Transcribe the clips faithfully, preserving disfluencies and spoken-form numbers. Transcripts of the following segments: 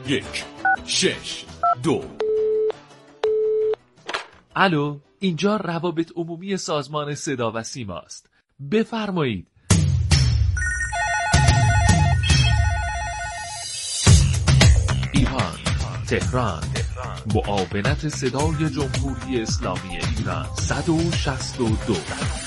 یک شش دو. الو، اینجا روابط عمومی سازمان صدا و سیما است. بفرمایید. ایران، تهران، معاونت صدای جمهوری اسلامی ایران صد و شصت و دو.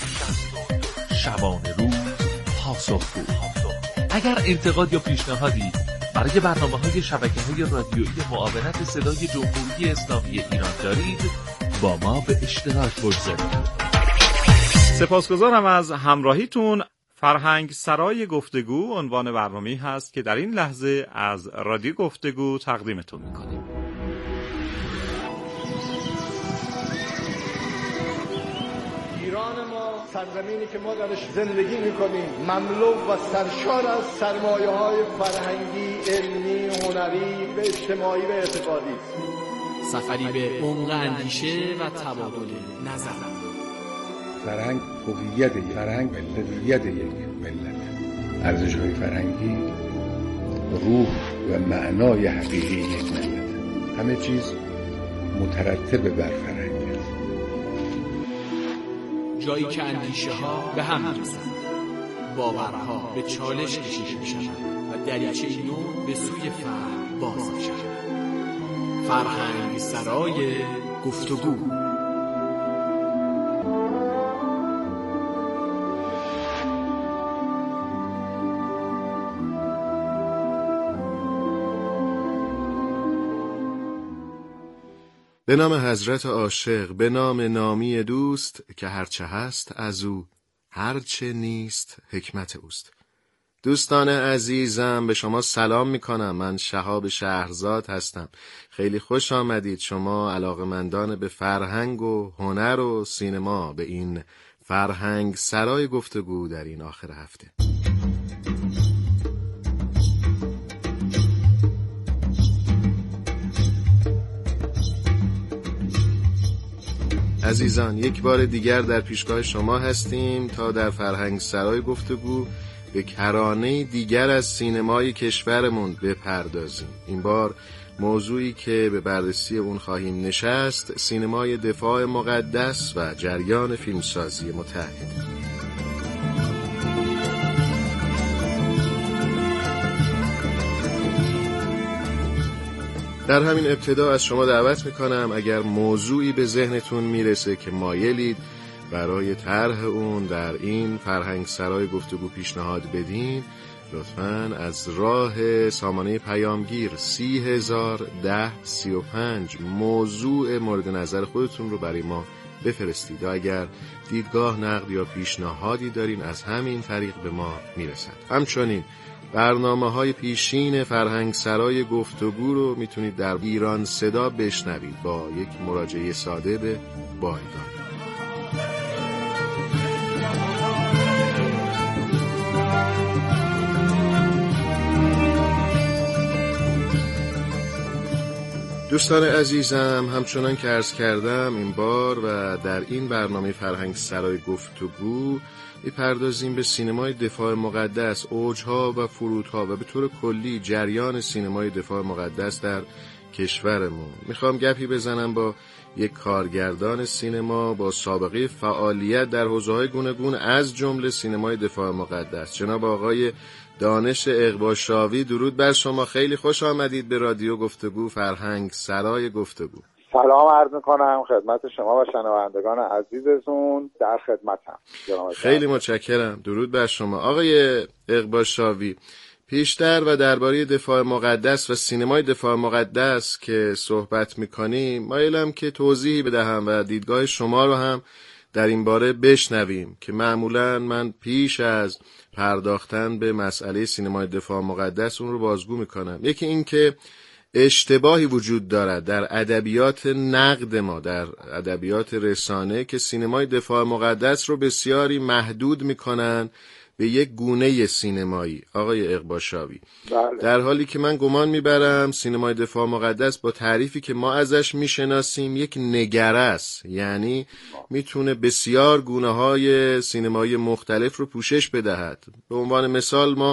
شبانه روز پاسخگو. اگر انتقاد یا پیشنهادی برای برنامه‌های شبکه‌های رادیویی معاونت صدای جمهوری اسلامی ایران دارید، با ما به اشتراک بگذارید. سپاسگزارم از همراهیتون. فرهنگ سرای گفتگو عنوان برنامه‌ای هست که در این لحظه از رادیو گفتگو تقدیمتون می‌کنیم. ایران ما، سرزمینی که ما درش زندگی می‌کنیم، مملو و سرشار از سرمایه‌های فرهنگی، علمی، هنری و اجتماعی و اعتقادی است. سفری به عمق اندیشه و تبادل نظر. فرهنگ هویت یک فرهنگ ملیت یک ملت. ارزش‌های فرهنگی روح و معنای حقیقی یک ملت. همه چیز مترتب بر فرهنگ است. جایی که اندیشه ها به هم می‌رسند، باورها به چالش کشیده می‌شوند و دریچه نو به سوی فهم باز می‌شود. فرهنگ سرای گفتگو. به نام حضرت عاشق، به نام نامی دوست که هرچه هست از او، هرچه نیست حکمت اوست. دوستان عزیزم، به شما سلام میکنم. من شهاب شهرزاد هستم. خیلی خوش آمدید شما علاقه‌مندان به فرهنگ و هنر و سینما به این فرهنگ سرای گفتگو در این آخر هفته. عزیزان، یک بار دیگر در پیشگاه شما هستیم تا در فرهنگ سرای گفتگو به کرانه دیگر از سینمای کشورمون بپردازیم. این بار موضوعی که به بررسی اون خواهیم نشست، سینمای دفاع مقدس و جریان فیلمسازی متحد. در همین ابتدا از شما دعوت میکنم اگر موضوعی به ذهنتون میرسه که مایلید برای طرح اون در این فرهنگ سرای گفتگو پیشنهاد بدین، لطفاً از راه سامانه پیامگیر سی هزار ده سی و پنج موضوع مورد نظر خودتون رو برای ما بفرستید. اگر دیدگاه، نقد یا پیشنهادی دارین از همین طریق به ما میرسد. همچنین برنامه‌های پیشین فرهنگ سرای گفتگو رو میتونید در ایران صدا بشنوید با یک مراجعه ساده به بایگان. دوستان عزیزم، همچنان که عرض کردم این بار و در این برنامه فرهنگ سرای گفتگو می‌پردازیم به سینمای دفاع مقدس، اوجها و فرودها و به طور کلی جریان سینمای دفاع مقدس در کشورمون. میخوام گپی بزنم با یک کارگردان سینما با سابقه فعالیت در حوزه‌های گوناگون از جمله سینمای دفاع مقدس، جناب آقای دانش اقباشاوی. درود بر شما، خیلی خوش آمدید به رادیو گفتگو، فرهنگ سرای گفتگو. سلام عرض میکنم خدمت شما و شنوندگان عزیزتون، در خدمتم. خیلی متشکرم. درود بر شما آقای اقباشاوی. پیشتر و درباره دفاع مقدس و سینمای دفاع مقدس که صحبت میکنیم، مایلم که توضیحی بدهم و دیدگاه شما رو هم در این باره بشنویم که معمولا من پیش از پرداختن به مسئله سینمای دفاع مقدس اون رو بازگو میکنم. یکی این که اشتباهی وجود دارد در ادبیات نقد ما، در ادبیات رسانه، که سینمای دفاع مقدس رو بسیاری محدود میکنن به یک گونه سینمایی. آقای اقباشاوی، بله. در حالی که من گمان میبرم سینمای دفاع مقدس با تعریفی که ما ازش میشناسیم یک نگره است، یعنی میتونه بسیار گونه های سینمایی مختلف رو پوشش بدهد. به عنوان مثال ما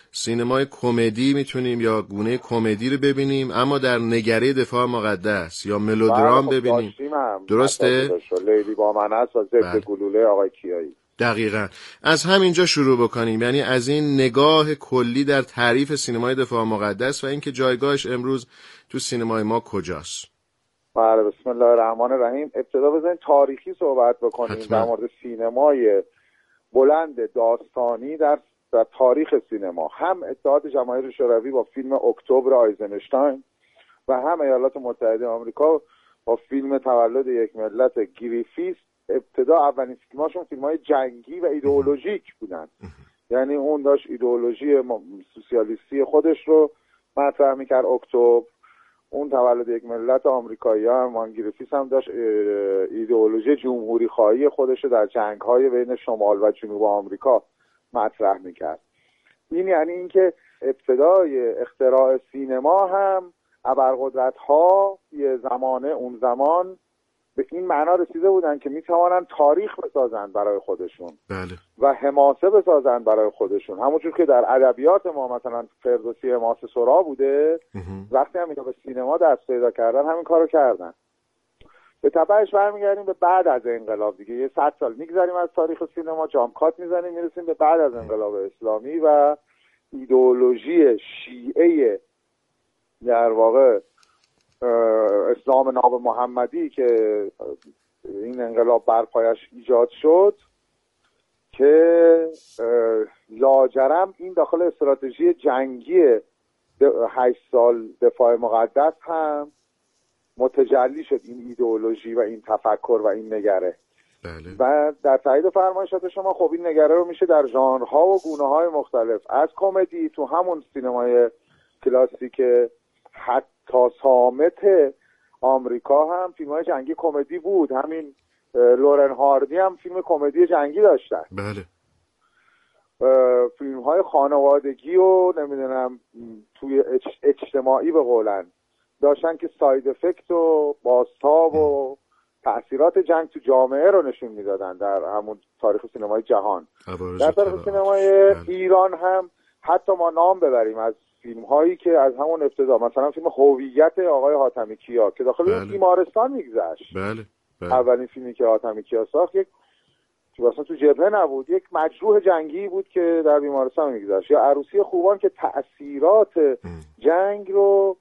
سینمای کمدی میتونیم یا گونه کمدی رو ببینیم اما در نگره دفاع مقدس یا ملودرام ببینیم. درسته؟ لیلی با من است و ضد گلوله آقای کیایی. دقیقاً. از همینجا شروع بکنیم، یعنی از این نگاه کلی در تعریف سینمای دفاع مقدس و اینکه جایگاهش امروز تو سینمای ما کجاست. بله، بسم الله الرحمن الرحیم. ابتدا بزنین تاریخی صحبت بکنیم در مورد سینمای بلند داستانی در, در تاریخ سینما. هم اتحاد جماهیر شوروی با فیلم اکتبر آیزنشتاین و هم ایالات متحده آمریکا با فیلم تولد یک ملت گریفیس ابتدا اولین فیلماشون فیلم‌های جنگی و ایدئولوژیک بودن. یعنی اون داشت ایدئولوژی سوسیالیستی خودش رو مطرح می‌کرد اکتبر. اون تولد یک ملت آمریکایی هم وان گریفیس هم داشت ایدئولوژی جمهوری خواهی خودش رو در جنگ‌های بین شمال و جنوب آمریکا مطرح می‌کرد. این یعنی اینکه ابتدای اختراع سینما هم ابرقدرت‌ها یه زمانه اون زمان به این معنا رسیده بودن که میتوانن تاریخ بسازن برای خودشون. بله. و حماسه بسازن برای خودشون. همونجور که در ادبیات ما مثلا فردوسی حماسه سرا بوده، وقتی هم اینا به سینما دست پیدا کردن همین کارو کردن. به تبعش برمیگردیم به بعد از انقلاب دیگه، یه صد سال میگذاریم از تاریخ سینما، جامکات میزنیم میرسیم به بعد از انقلاب اسلامی و ایدئولوژی شیعه در واقع اسلام ناب محمدی که این انقلاب برپایش ایجاد شد که لاجرم این داخل استراتژی جنگی هشت سال دفاع مقدس هم متجلی شد این ایدئولوژی و این تفکر و این نگره. بله. و در تایید فرمایشات شما خب این نگره رو میشه در ژانرها و گونه‌های مختلف، از کمدی تو همون سینمای کلاسیک حتی صامت آمریکا هم فیلم‌های جنگی کمدی بود. همین لورن هاردی هم فیلم کمدی جنگی داشتن. بله. فیلم‌های خانوادگی و نمیدونم توی اجتماعی به قولن داشتن که ساید افکت و بازتاب و تأثیرات جنگ تو جامعه رو نشون میدادن در همون تاریخ سینمای جهان. در تاریخ سینمای ایران هم حتی ما نام ببریم از فیلم هایی که از همون ابتدا، مثلا فیلم هویت آقای حاتمی کیا که داخل بله. بیمارستان میگذشت. بله. بله. اولین فیلمی که حاتمی کیا ساخت یک اصلا تو جبهه نبود، یک مجروح جنگی بود که در بیمارستان میگذشت. یا عروسی خوبان که تأثیرات ام. جنگ رو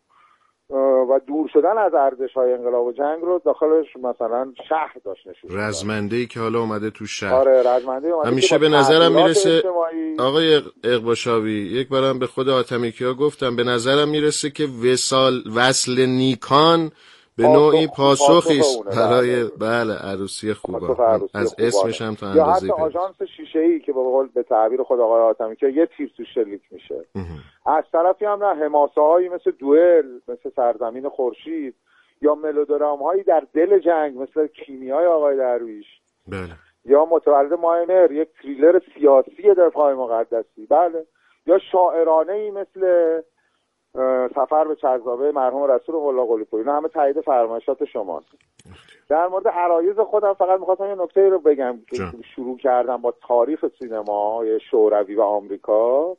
و دور شدن از ارزش‌های انقلاب و جنگ رو داخلش مثلا شهر داشت نشون. رزمنده‌ای که حالا اومده تو شهر. آره رزمنده اومده. همیشه به نظرم میرسه اجتماعی... آقای اقباشاوی، یک بارم به خود حاتمی کیا گفتم، به نظرم میرسه که وصال وصل نیکان به نوعی پاسخی است برای بله عروسی خوبان. از اسمش هم تا اندازه‌ای یا حتی آژانس شیشه‌ای که به قول به تعبیر خود آقای حاتمی کیا یه تیر توش شلیک میشه. از طرفی هم نه حماسه‌هایی مثل دوئل، مثل سرزمین خورشید یا ملودرام‌هایی در دل جنگ مثل کیمیای آقای درویش. بله. یا متولد ماینر، یک تریلر سیاسی دفاع مقدسی. بله. یا شاعرانه‌ای مثل سفر به چرزابه مرحوم رسول الله قلی‌پور. اینا همه تایید فرمایشات شماست. در مورد عرایض خودم فقط می‌خواستم یه نکته رو بگم که شروع کردم با تاریخ سینمای شوروی و آمریکا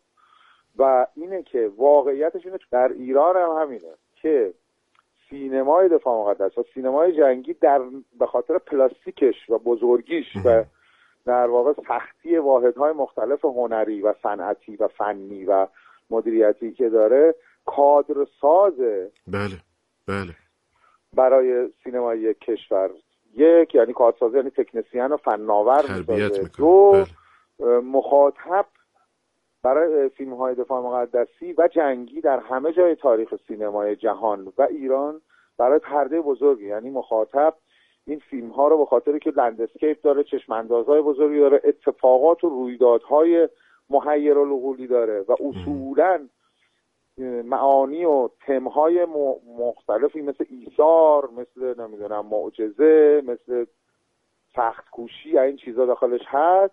و اینه که واقعیتش اینه در ایران هم همینه که سینمای دفاع مقدس و سینمای جنگی در به خاطر پلاستیکش و بزرگیش و در واقع سختی واحدهای مختلف هنری و صنعتی و فنی و مدیریتی که داره کادر سازه. بله بله برای سینمای یک کشور. یک یعنی کادرساز یعنی تکنسین و فناور میسازه. دو بله. مخاطب برای فیلم های دفاع مقدسی و جنگی در همه جای تاریخ سینمای جهان و ایران برای پرده بزرگی، یعنی مخاطب این فیلم ها رو به خاطری که لندسکیپ داره، چشم اندازهای بزرگی داره، اتفاقات و رویدادهای محیرالعقولی داره و اصولاً معانی و تمهای مختلفی مثل ایثار، مثل نمیدونم معجزه، مثل سخت کوشی، این چیزا داخلش هست،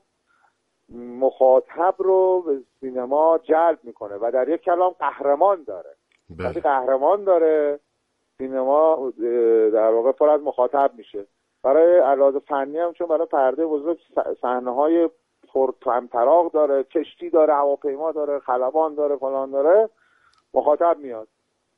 مخاطب رو به سینما جلب میکنه و در یک کلام قهرمان داره. وقتی قهرمان داره سینما در واقع پر از مخاطب میشه. برای علاوه فنی هم چون برای پرده بزرگ صحنه‌های پر طمطراق داره، کشتی داره، هواپیما داره، خلبان داره، فلان داره، مخاطب میاد.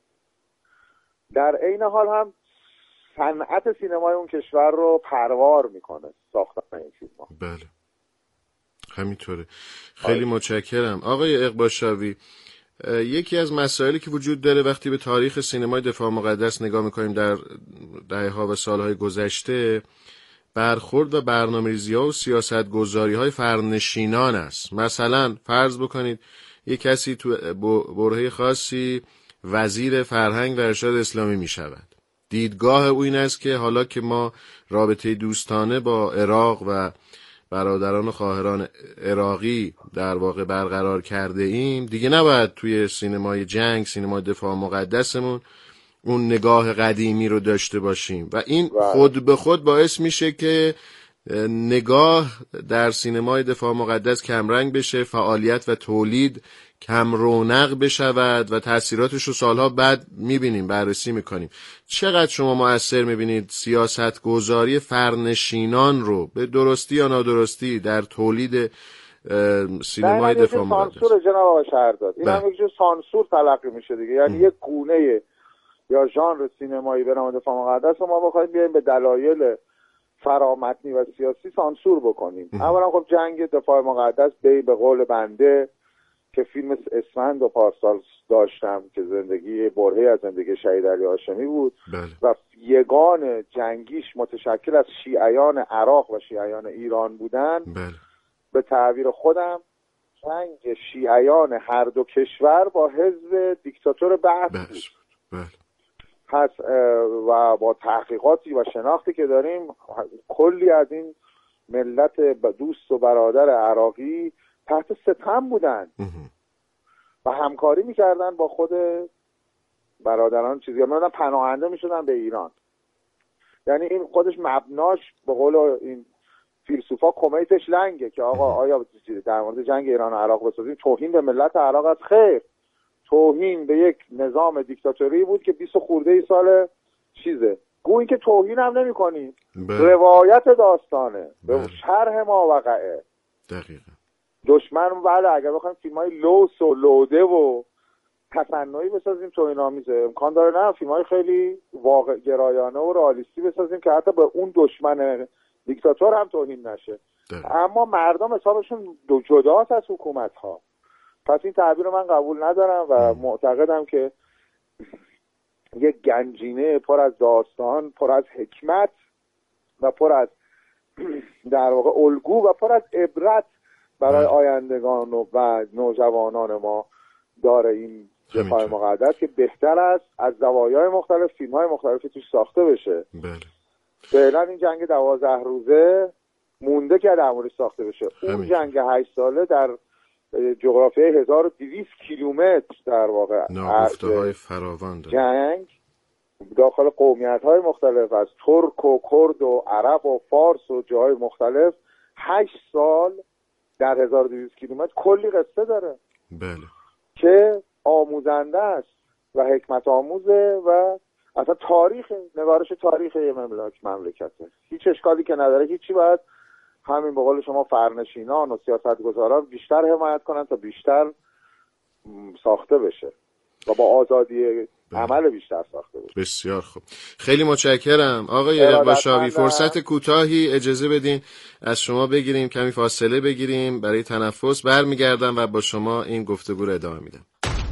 در عین حال هم صنعت سینمای اون کشور رو پروار میکنه ساختن این فیلم‌ها. بله همینطوره. خیلی آه. متشکرم آقای اقباشاوی. یکی از مسائلی که وجود داره وقتی به تاریخ سینمای دفاع مقدس نگاه میکنیم در دهه‌ها و سالهای گذشته، برخورد و برنامه‌ریزی‌ها و سیاست‌گذاری‌های فرنشینان است. مثلا فرض بکنید یک کسی تو برهه خاصی وزیر فرهنگ و ارشاد اسلامی میشود. دیدگاه او این است که حالا که ما رابطه دوستانه با عراق و برادران و خواهران عراقی در واقع برقرار کرده ایم، دیگه نباید توی سینمای جنگ، سینمای دفاع مقدسمون اون نگاه قدیمی رو داشته باشیم و این خود به خود باعث میشه که نگاه در سینمای دفاع مقدس کمرنگ بشه، فعالیت و تولید کم رونق بشود و تأثیراتش رو سالها بعد میبینیم، بررسی میکنیم. چقدر شما مؤثر میبینید سیاست گذاری فرنشینان رو به درستی یا نادرستی در تولید سینمای دفاع مقدس؟ سانسور جناب آقای شهرداد، این هم یک جور سانسور تلقی میشه دیگه، یعنی یک گونه یا ژانر سینمایی به نام دفاع مقدس رو ما بخوایم بیایم به دلایل فرامتنی و سیاسی سانسور بکنیم. اولا خب جنگ دفاع مقدس به به قول بنده که فیلم اسفند و پارسال داشتم که زندگی برهه‌ای از زندگی شهید علی هاشمی بود بله. و یگان جنگیش متشکل از شیعیان عراق و شیعیان ایران بودن بله. به تعبیر خودم جنگ شیعیان هر دو کشور با حزب دیکتاتور بعث بود بله. پس و با تحقیقاتی و شناختی که داریم کلی از این ملت دوست و برادر عراقی تحت ستم بودن و همکاری میکردن با خود برادران چیزی، میادن پناهنده میشدن به ایران. یعنی این خودش مبناش به قول این فیلسوفا کمیتش لنگه که آقا آیا در مورد جنگ ایران و عراق بسازیم توهین به ملت عراق از خیر، توهین به یک نظام دیکتاتوری بود که بیست خورده ای سال چیزه. گویی که توهین هم نمی کنیم، روایت داستانه به شرح ما وقعه دقیقا. دشمن بله اگر بخوایم فیلمای لوس و لوده و تصنعی بسازیم توهین‌آمیزه، امکان داره نه فیلمای خیلی واقع گرایانه و رئالیستی بسازیم که حتی به اون دشمن دیکتاتور هم توهین نشه ده. اما مردم حسابشون دو جداست از حکومت ها. پس این تعبیر رو من قبول ندارم و م. معتقدم که یک گنجینه پر از داستان، پر از حکمت و پر از در واقع الگو و پر از عبرت برای آیندگان و نوجوانان ما داره این دفاع مقدس که بهتر است از زوایای مختلف فیلم‌های مختلفی توش ساخته بشه. بله. فعلا این جنگ دوازده روزه مونده که در موردش ساخته بشه. اون همین. جنگ هشت ساله در جغرافیای هزار و دویست کیلومتر در واقع ناگفته‌های فراوان داره. جنگ داخل قومیت‌های مختلف از ترک و کرد و عرب و فارس و جاهای مختلف هشت سال در هزار و دویست کیلومتر کلی قصه داره. بله. که آموزنده است و حکمت آموزه و اصلا تاریخ نگارش تاریخ یه مملک مملکته. هیچ اشکالی که نداره، هیچی. باید همین به قول شما فرنشینان و سیاستگزاران بیشتر حمایت کنن تا بیشتر ساخته بشه و با آزادی عمل بیشتر ساخته بشه. بسیار خوب، خیلی متشکرم آقای اقباشاوی. فرصت کوتاهی اجازه بدین از شما بگیریم، کمی فاصله بگیریم برای تنفس، برمیگردم و با شما این گفتگو رو ادامه میدم.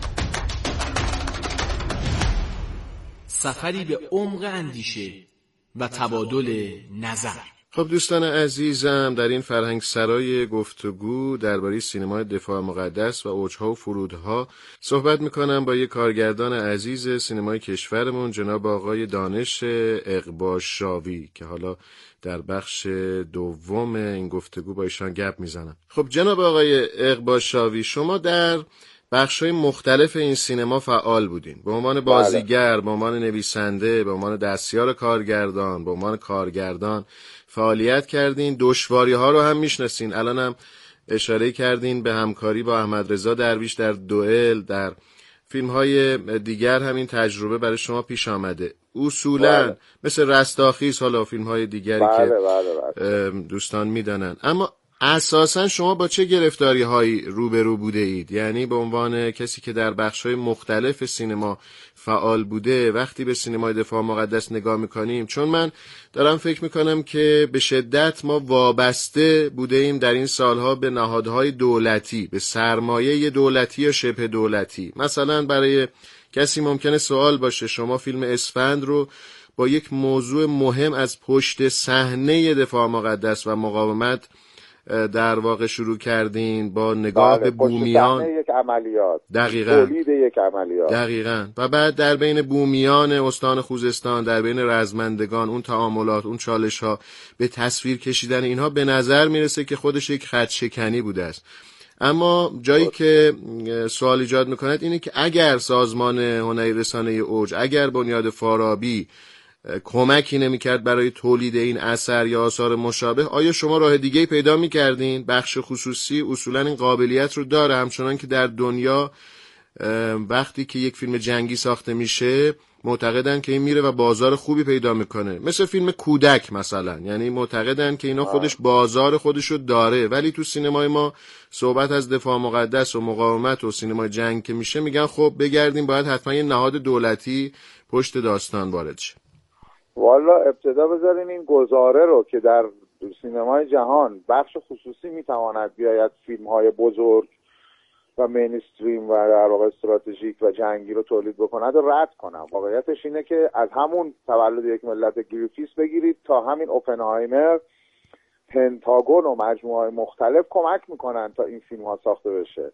سفری به عمق اندیشه و تبادل نظر. خب دوستان عزیزم، در این فرهنگ سرای گفتگو درباره سینمای دفاع مقدس و اوجها و فرودها صحبت میکنم با یک کارگردان عزیز سینمای کشورمون، جناب آقای دانش اقباشاوی که حالا در بخش دوم این گفتگو با ایشان گپ میزنم. خب جناب آقای اقباشاوی، شما در بخش‌های مختلف این سینما فعال بودین، به عنوان بازیگر، به عنوان نویسنده، به عنوان دستیار کارگردان، به عنوان کارگردان فعالیت کردین. دشواری‌ها رو هم میشناسین. الان هم اشاره کردین به همکاری با احمد رضا درویش در دوئل، در فیلم‌های دیگر هم این تجربه برای شما پیش آمده. اصولاً بله. مثل رستاخیز، حالا فیلم‌های دیگری بله، که بله، بله. دوستان میدانن. اما اساسا شما با چه گرفتاری هایی روبرو بوده اید؟ یعنی به عنوان کسی که در بخش‌های مختلف سینما فعال بوده، وقتی به سینمای دفاع مقدس نگاه میکنیم، چون من دارم فکر میکنم که به شدت ما وابسته بوده ایم در این سالها به نهادهای دولتی، به سرمایه دولتی یا شبه دولتی. مثلا برای کسی ممکنه سوال باشه شما فیلم اسفند رو با یک موضوع مهم از پشت صحنه دفاع مقدس و مقاومت در واقع شروع کردین، با نگاه به بومیان، یک عملیات، دقیقاً تولید یک عملیات، دقیقاً و بعد در بین بومیان استان خوزستان، در بین رزمندگان، اون تعاملات، اون چالش ها، به تصویر کشیدن اینها به نظر میرسه که خودش یک خط شکنی بوده است. اما جایی که سوال ایجاد میکند اینه که اگر سازمان هنری رسانه اوج، اگر بنیاد فارابی کمکی نمیکرد برای تولید این اثر یا آثار مشابه، آیا شما راه دیگه‌ای پیدا میکردین؟ بخش خصوصی اصولا این قابلیت رو داره، همچنان که در دنیا وقتی که یک فیلم جنگی ساخته میشه معتقدن که این میره و بازار خوبی پیدا میکنه، مثل فیلم کودک مثلا، یعنی معتقدن که اینا خودش بازار خودشو داره. ولی تو سینمای ما صحبت از دفاع مقدس و مقاومت و سینمای جنگ که میشه میگن خب بگردیم باید حتما یه نهاد دولتی پشت داستان وارد شه. والا ابتدا بذارین این گزاره رو که در سینمای جهان بخش خصوصی میتواند بیاید فیلم های بزرگ و مینستریم و در واقع استراتژیک و جنگی رو تولید بکند و رد کنم. واقعیتش اینه که از همون تولد یک ملت گریفیس بگیرید تا همین اوپنهایمر، پنتاگون و مجموعه مختلف کمک میکنن تا این فیلم ها ساخته بشه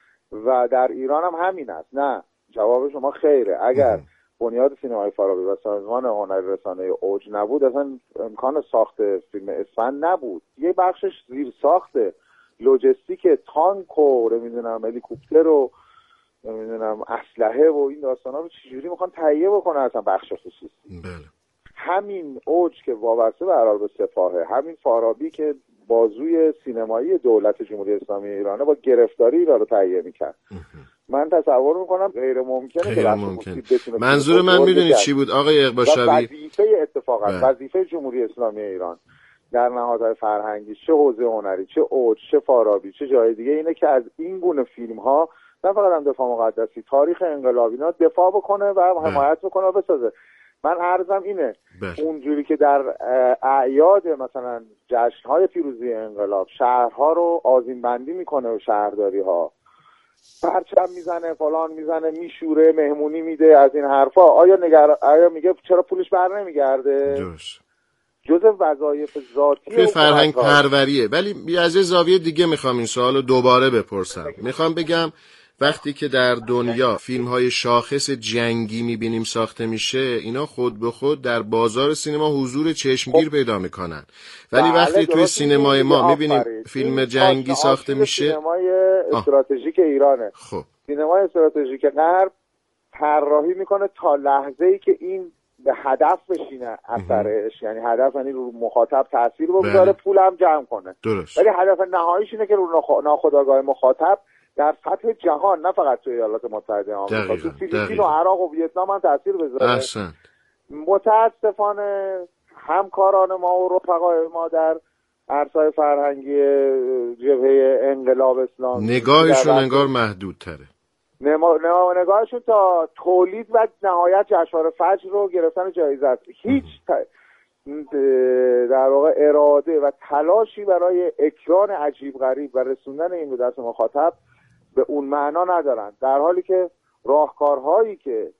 و در ایران هم همین است. نه، جواب شما خیره. اگر بنیاد سینمای فارابی و سازمان هنری رسانه اوج نبود، اصلا امکان ساخت فیلم اسفند نبود. یه بخشش زیر ساخته، لوجستیک، تانک و نمیدونم هلیکوپتر و نمیدونم اسلحه و این داستانا رو چجوری میخوان تهیه بکنن اصلا بخش خصوصی. بله. همین اوج که وابسته به قرار به سپاهه، همین فارابی که بازوی سینمایی دولت جمهوری اسلامی ایرانه با گرفتاری ایران رو تهیه میکرد. من تصور میکنم غیر ممکنه غیر که بخش ممکن. خصوصی منظور من میدونید چی بود آقای اقباشاوی؟ وظیفه اتفاقا بله. وظیفه جمهوری اسلامی ایران در نهادهای فرهنگی، چه حوزه هنری، چه اوج، چه فارابی، چه جای دیگه، اینه که از این گونه فیلم ها نه فقط هم دفاع مقدسی، تاریخ انقلابی اینا دفاع بکنه و حمایت بکنه و بسازه. من عرضم اینه بله. اونجوری که در اعیاد مثلا جشن‌های پیروزی انقلاب شهرها رو آذین بندی میکنه و شهرداری ها پرچم میزنه، فلان میزنه، میشوره، مهمونی میده، از این حرفا، آیا نگر... آیا میگه چرا پولش بر نمیگرده؟ درست. جزء وظایف ذاتی توی فرهنگ پروریه. ولی از یه زاویه دیگه میخوام این سوالو دوباره بپرسم. میخوام بگم وقتی که در دنیا فیلم های شاخص جنگی میبینیم ساخته میشه، اینا خود به خود در بازار سینما حضور چشمگیر پیدا میکنن. ولی وقتی توی سینمای ما میبینیم فیلم جنگی ساخته میشه، سینمای استراتژیک ایرانه. خب سینمای استراتژیک غرب طراحی میکنه تا لحظه‌ای که این به هدف بشینه اثرش، یعنی هدف یعنی رو مخاطب تاثیر بگذاره، پول هم جمع کنه. درست. ولی هدف نهاییش اینه که رو ناخودآگاه مخاطب در سطح جهان، نه فقط توی ایالات متحده آمریکا، تو فیلیپین و عراق و ویتنام هم تاثیر بذاره. احسن. متاسفانه همکاران ما و رفقای ما در عرصه‌های فرهنگی جبهه انقلاب اسلامی نگاهشون انگار محدودتره. نما... نگاهشون تا تولید و نهایت جشنواره فجر رو گرفتن جایزه است. هیچ ت... در واقع اراده و تلاشی برای اکران عجیب غریب و رسوندن این به دست مخاطب به اون معنا ندارن، در حالی که راهکارهایی که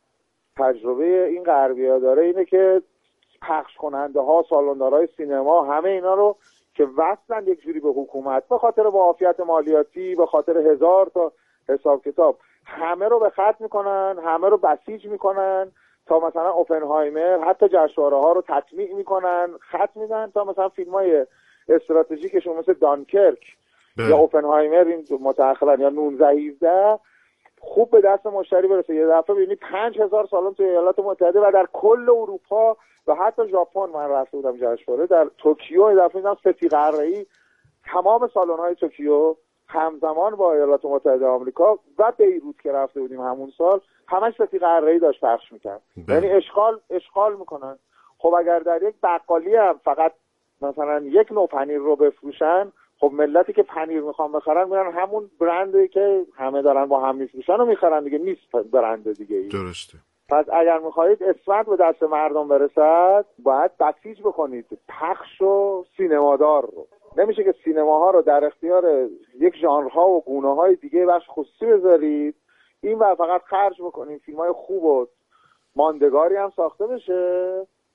تجربه این غربی‌ها داره اینه که پخش کننده ها، سالندارهای سینما، همه اینا رو که وصلن یک جوری به حکومت به خاطر معافیت مالیاتی، به خاطر هزار تا حساب کتاب، همه رو به خط میکنن، همه رو بسیج میکنن تا مثلا اوپنهایمر، حتی جشنواره ها رو تطمیع میکنن، خط میدن تا مثلا فیلم های استراتژیکشون مثل دانکرک بله. یا اوپنهایمر این متأخرا یا نوزده هجده خوب به دست مشتری برسه. یه دفعه ببینید پنج هزار سالن توی ایالات متحده و در کل اروپا و حتی ژاپن، من رفته بودم جشنواره در توکیو، یه دفعه دیدم سه قاره‌ای تمام سالن‌های توکیو همزمان با ایالات متحده آمریکا و بیروت که رفته بودیم همون سال همش سه قاره‌ای داشت پخش می‌کرد. یعنی اشغال اشغال میکنن. خب اگر در یک بقالی هم فقط مثلا یک نوع پنیر رو بفروشن، خب ملتی که پنیر میخوان بخرن میرن همون برندی که همه دارن با هم میفروشن رو میخرن دیگه، نیست برند دیگه ای. درسته. پس اگر میخواهید اسفند به دست مردم برسد باید بسیج بکنید پخش و سینمادار رو. نمیشه که سینماها رو در اختیار یک ژانرها و گونه‌های دیگه بخش خصوصی بذارید، این و فقط خرج بکنید فیلم‌های خوب و ماندگاری هم ساخته بشه،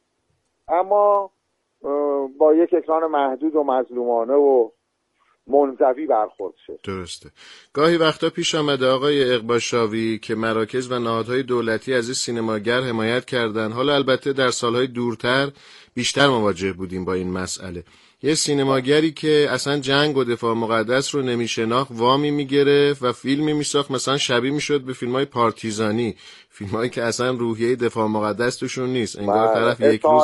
اما با یک اکران محدود و مظلومانه و منزوی برخورد شد. درسته. گاهی وقتا پیش آمده آقای اقباشاوی که مراکز و نهادهای دولتی از این سینماگر حمایت کردن. حالا البته در سالهای دورتر بیشتر مواجه بودیم با این مسئله. یه سینماگری که اصلا جنگ و دفاع مقدس رو نمیشناخت وامی میگرفت و فیلمی میساخت مثلا شبیه میشد به فیلم‌های پارتیزانی، فیلمایی که اصلا روحیه دفاع مقدس توشون نیست، انگار طرف یک روز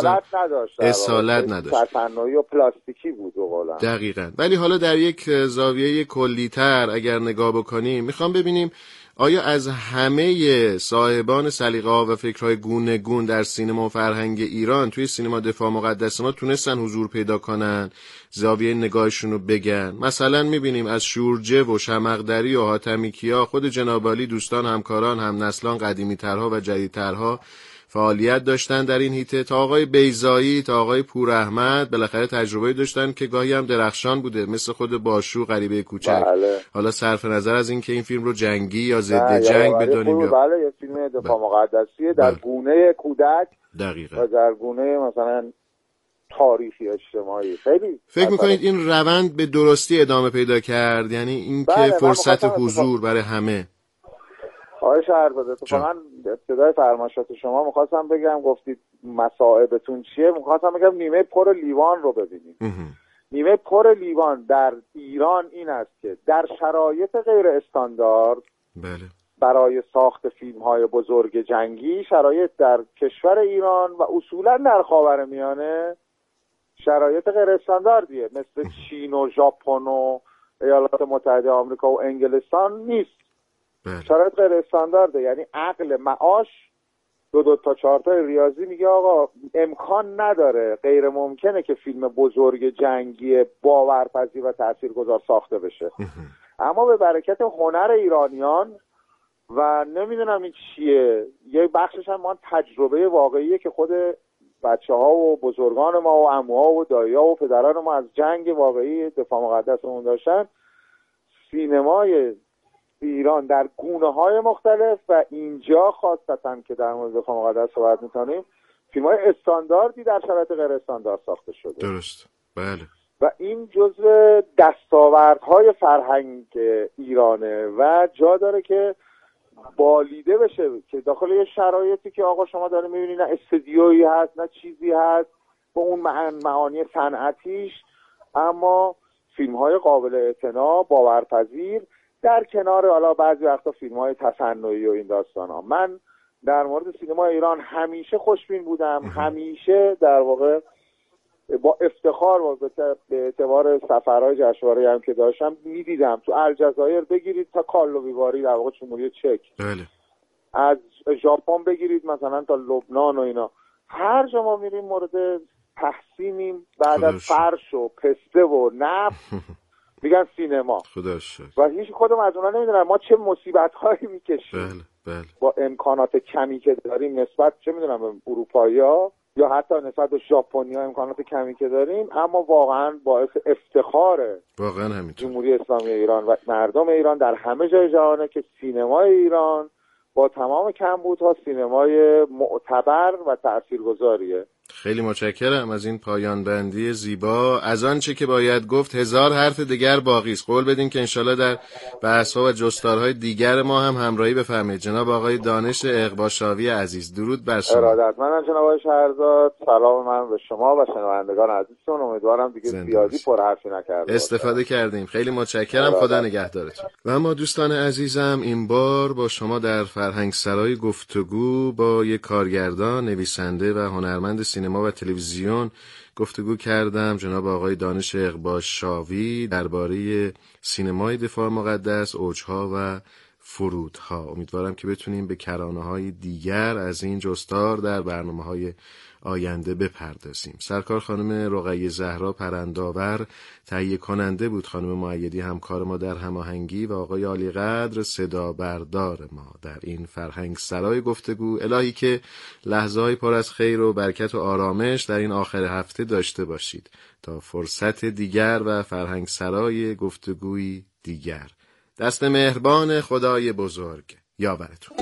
اصالت نداشت، تصنعی و پلاستیکی بود واقعا. دقیقاً. ولی حالا در یک زاویه کلی‌تر اگر نگاه بکنیم میخوام ببینیم آیا از همه صاحبان سلیقه‌ها و فکرهای گوناگون در سینما و فرهنگ ایران توی سینما دفاع مقدس ما تونستن حضور پیدا کنن، زاویه نگاهشون رو بگن؟ مثلا میبینیم از شورجه و شمقدری و حاتمی کیا، خود جناب عالی، دوستان، همکاران، هم نسلان، قدیمی‌ترها و جدیدترها فعالیت داشتن در این هیته، تا آقای بیضایی، تا آقای پور احمد بالاخره تجربه داشتن که گاهی هم درخشان بوده، مثل خود باشو، غریبه کوچک. بله. حالا صرف نظر از این که این فیلم رو جنگی یا ضد جنگ بدونیم یا بله یه فیلم دفاع مقدسیه در بله. گونه کودک دقیقاً و در گونه مثلا تاریخی اجتماعی. خیلی فکر میکنید این روند به درستی ادامه پیدا کرد؟ یعنی این بله. که فرصت حضور برای همه. آقای شهرزاد اتفاقا ابتدای فرمایشات شما میخواستم بگم، گفتید مصائبتون چیه، میخواستم بگم نیمه پر لیوان رو ببینید. نیمه پر لیوان در ایران این است که در شرایط غیر استاندارد بله. برای ساخت فیلم‌های بزرگ جنگی، شرایط در کشور ایران و اصولا در خاورمیانه شرایط غیر استانداردیه، مثل چین و ژاپن و ایالات متحده آمریکا و انگلستان نیست. بله. شرایط غیر استاندارده، یعنی عقل معاش دو دو تا چهار تا ریاضی میگه آقا امکان نداره، غیر ممکنه که فیلم بزرگ جنگی باورپذیر و تاثیرگذار ساخته بشه. اما به برکت هنر ایرانیان و نمیدونم این چیه، یه بخشش هم ما تجربه واقعیه که خود بچه ها و بزرگان ما و عموها و دایی‌ها و پدران ما از جنگ واقعی دفاع مقدسمون داشتن. سینمای ایران در گونه‌های مختلف و اینجا خاصتاً که در مورد دفاع مقدس صحبت می‌کنیم، فیلم‌های استانداردی در شرایط غیر استاندارد ساخته شده. درست. بله. و این جزء دستاوردهای فرهنگ ایرانه و جا داره که بالیده بشه که داخل یه شرایطی که آقا شما داره می‌بینید نه استودیویی هست نه چیزی هست با اون معانی صنعتیش، اما فیلم‌های قابل اعتنا، باورپذیر، در کنار حالا بعضی وقتا فیلم‌های تصنعی و این داستانا. من در مورد سینما ایران همیشه خوشبین بودم، همیشه در واقع با افتخار و به اعتبار سفرهای جشنواره هم که داشتم می‌دیدم تو الجزایر بگیرید تا کارلویواری در واقع جمهوری چک، بله. از ژاپن بگیرید مثلا تا لبنان و اینا، هر جا ما میریم مورد تحسینیم بعد از فرش و پسته و نفت میگن سینما. خدا شکر. و هیچ کدوم از اونا نمیدونن ما چه مصیبت‌هایی میکشیم. بله بله. با امکانات کمی که داریم نسبت چه میدونم به اروپایی‌ها یا حتی نسبت به ژاپنی‌ها امکانات کمی که داریم، اما واقعا باعث افتخاره واقعا همینطور جمهوری اسلامی ایران و مردم ایران در همه جای جهانه که سینمای ایران با تمام کمبودها سینمای معتبر و تاثیرگذاریه. خیلی متشکرم از این پایان بندی زیبا. از آنچه که باید گفت هزار حرف دیگر باقی است. قول بدین که انشالله در بحث‌ها و جستارهای دیگر ما هم همراهی بفرمایید. جناب آقای دانش اقباشاوی عزیز، درود بر شما. ارادتمندم جناب آقای شهرزاد. سلام من به شما و شنوندگان عزیزتون. امیدوارم دیگه زیادی پر حرفی نکرده استفاده کردیم. خیلی متشکرم. خدا نگهدارتون. و اما دوستان عزیزم، این بار با شما در فرهنگ سرای گفتگو با یک کارگردان، نویسنده و هنرمند سینما و تلویزیون گفتگو کردم، جناب آقای دانش اقباشاوی، درباره سینمای دفاع مقدس، اوجها و فرودها. امیدوارم که بتونیم به کرانه‌های دیگر از این جستار در برنامه‌های آینده بپردازیم. سرکار خانم رقیه زهرا پرنداور تهیه کننده بود، خانم مؤیدی همکار ما در هماهنگی و آقای عالی قدر صدا بردار ما در این فرهنگ سرای گفتگو. الهی که لحظه های پر از خیر و برکت و آرامش در این آخر هفته داشته باشید تا فرصت دیگر و فرهنگ سرای گفتگوی دیگر. دست مهربان خدای بزرگ یاورتون.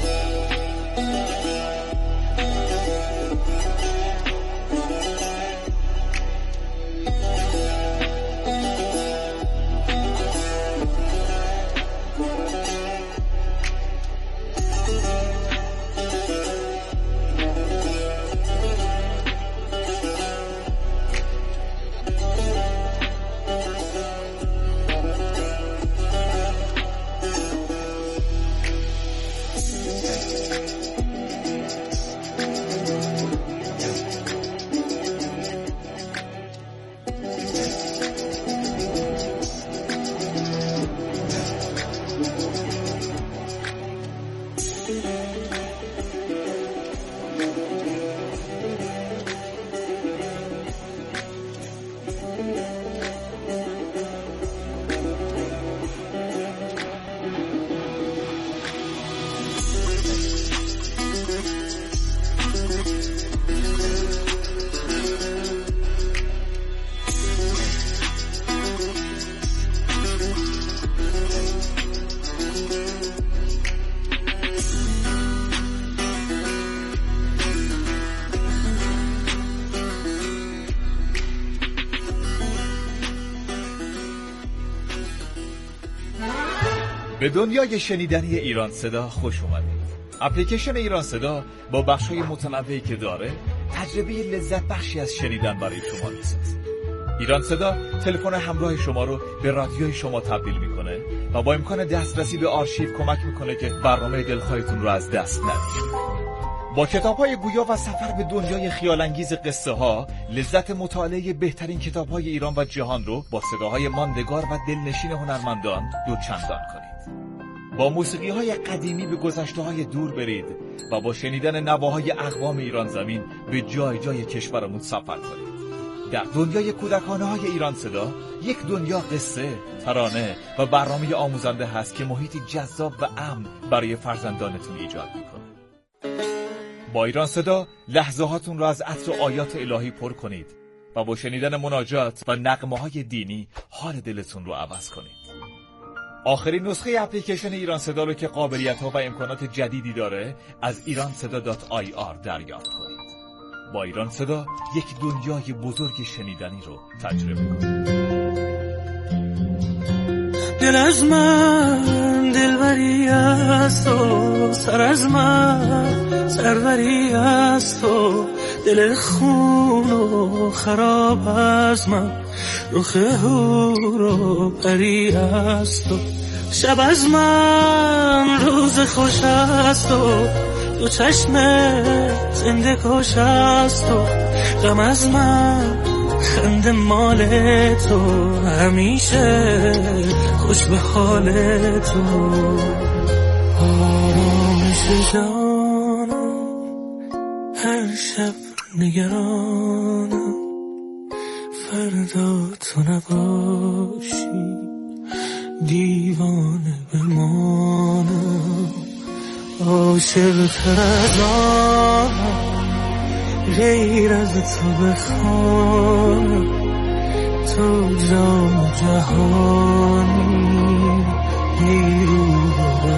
به دنیای شنیدنی ایران صدا خوش اومدید. اپلیکیشن ایران صدا با بخش‌های متنوعی که داره تجربه لذت بخشی از شنیدن برای شما میسازه. ایران صدا تلفن همراه شما رو به رادیوی شما تبدیل میکنه و با امکان دسترسی به آرشیو کمک میکنه که برنامه دلخواهتون رو از دست ندید. با کتاب‌های گویا و سفر به دنیای خیال‌انگیز قصه ها، لذت مطالعه بهترین کتاب‌های ایران و جهان رو با صداهای ماندگار و دلنشین هنرمندان دوچندان کنید. با موسیقی‌های قدیمی به گذشته‌های دور برید و با شنیدن نواهای اقوام ایران زمین به جای جای کشورمون سفر کنید. در دنیای کودکانه‌های ایران صدا، یک دنیا قصه، ترانه و برنامه آموزنده هست که محیطی جذاب و امن برای فرزندانتون ایجاد می‌کنه. با ایران صدا لحظه هاتون را از عطر و آیات الهی پر کنید و با شنیدن مناجات و نغمه‌های دینی حال دلتون رو عوض کنید. آخرین نسخه اپلیکیشن ایران صدا رو که قابلیت‌ها و امکانات جدیدی داره از ایران صدا دات آی آر دریافت کنید. با ایران صدا یک دنیای بزرگ شنیدنی رو تجربه کنید. دل از من دلبری است و سر از من سروری است و دل خون و خراب از من رخ هور و پری است و شب از من روز خوش است و دو چشم زنده کش است و غم از من خنده مال تو همیشه خوش به حال تو آرامش جانم هر شب نگرانم فردا تو نباشی دیوانه بمانم عاشق تر از آنم غیر از تو بخوانم تو جان جهانی بیرون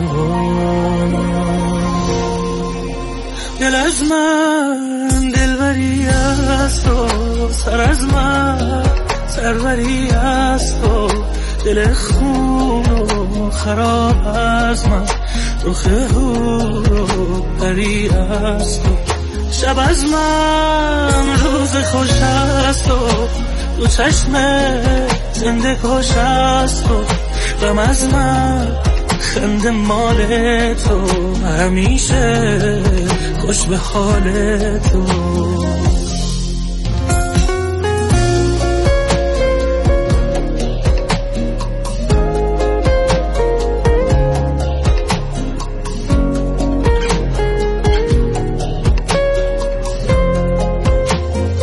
روانم دل از من دلبری است و سر از من سروری است و دل خون و خراب از من رخ هور و پری است و شب از من روز خوش است و دو چشم زنده کش است و غم از من خنده مال تو همیشه خوش به حال تو